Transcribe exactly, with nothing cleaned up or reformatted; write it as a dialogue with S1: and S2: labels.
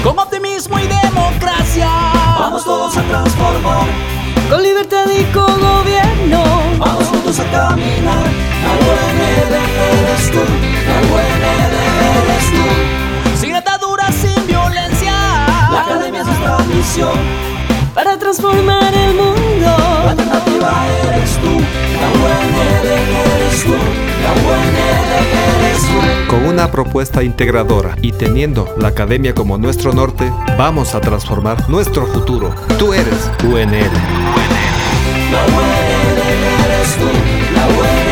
S1: con optimismo y democracia.
S2: Vamos todos a transformar,
S3: con libertad y con gobierno.
S2: Vamos juntos a caminar. La U N L eres tú, la U N L eres tú.
S1: Sin ataduras, sin violencia.
S2: La academia es nuestra misión,
S3: para transformar el mundo.
S2: La alternativa eres tú, la U N L eres tú, la U N L eres tú.
S4: Con una propuesta integradora y teniendo la academia como nuestro norte, vamos a transformar nuestro futuro. Tú eres U N L.
S2: La U N L eres tú, la U N L